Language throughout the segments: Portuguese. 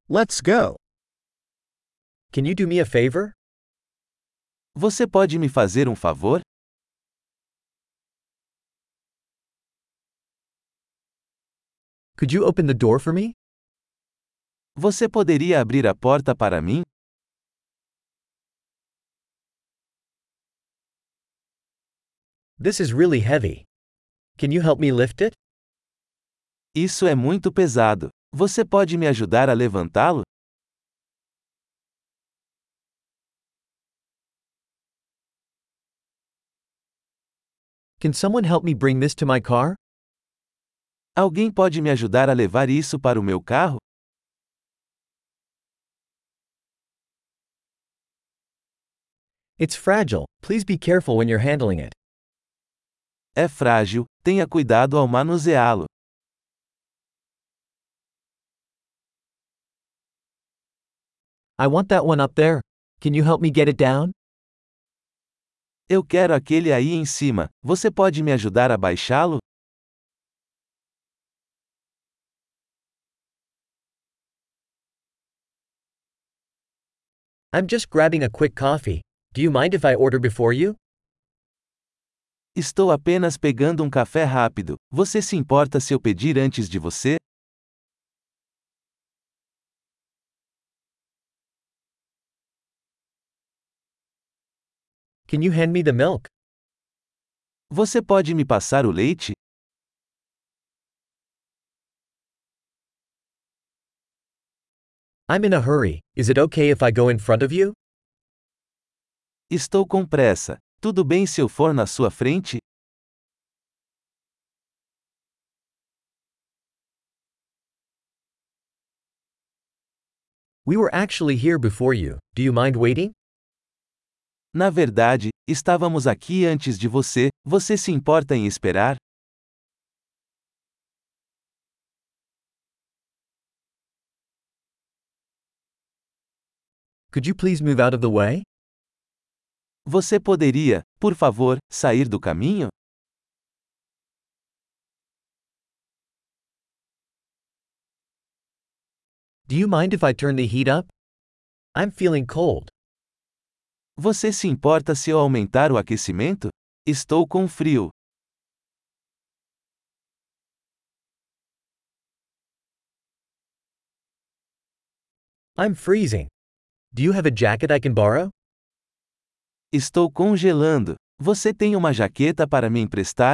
Let's go. Can you do me a favor? Você pode me fazer um favor? Could you open the door for me? Você poderia abrir a porta para mim? This is really heavy. Can you help me lift it? Isso é muito pesado. Você pode me ajudar a levantá-lo? Can someone help me bring this to my car? Alguém pode me ajudar a levar isso para o meu carro? It's fragile. Please be careful when you're handling it. É frágil, tenha cuidado ao manuseá-lo. I want that one up there. Can you help me get it down? Eu quero aquele aí em cima. Você pode me ajudar a baixá-lo? I'm just grabbing a quick coffee. Do you mind if I order before you? Estou apenas pegando um café rápido. Você se importa se eu pedir antes de você? Can you hand me the milk? Você pode me passar o leite? I'm in a hurry. Is it okay if I go in front of you? Estou com pressa. Tudo bem se eu for na sua frente? We were actually here before you. Do you mind waiting? Na verdade, estávamos aqui antes de você. Você se importa em esperar? Could you please move out of the way? Você poderia, por favor, sair do caminho? Do you mind if I turn the heat up? I'm feeling cold. Você se importa se eu aumentar o aquecimento? Estou com frio. I'm freezing. Do you have a jacket I can borrow? Estou congelando. Você tem uma jaqueta para me emprestar?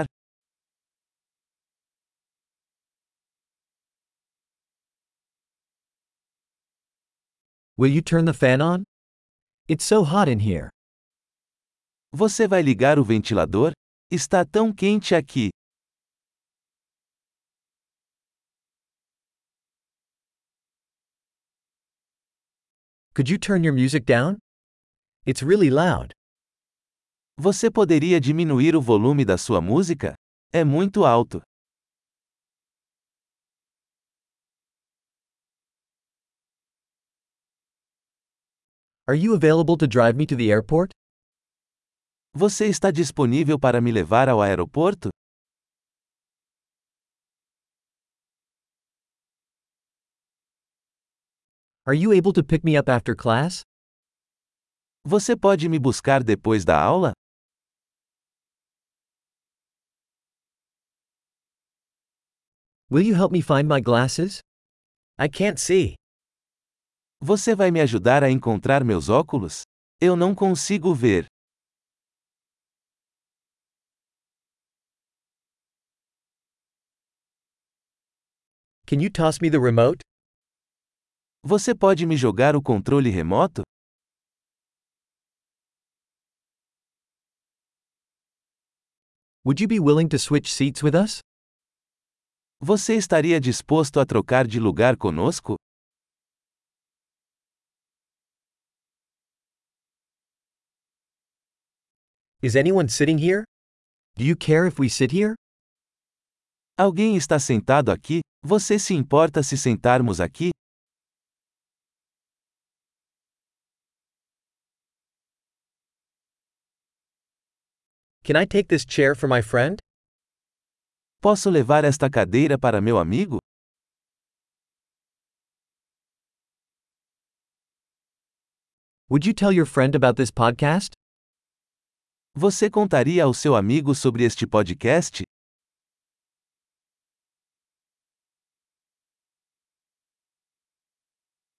Will you turn the fan on? It's so hot in here. Você vai ligar o ventilador? Está tão quente aqui. Could you turn your music down? It's really loud. Você poderia diminuir o volume da sua música? É muito alto. Are you available to drive me to the airport? Você está disponível para me levar ao aeroporto? Are you able to pick me up after class? Você pode me buscar depois da aula? Will you help me find my glasses? I can't see. Você vai me ajudar a encontrar meus óculos? Eu não consigo ver. Can you toss me the remote? Você pode me jogar o controle remoto? Would you be willing to switch seats with us? Você estaria disposto a trocar de lugar conosco? Is anyone sitting here? Do you care if we sit here? Alguém está sentado aqui? Você se importa se sentarmos aqui? Can I take this chair for my friend? Posso levar esta cadeira para meu amigo? Would you tell your friend about this podcast? Você contaria ao seu amigo sobre este podcast?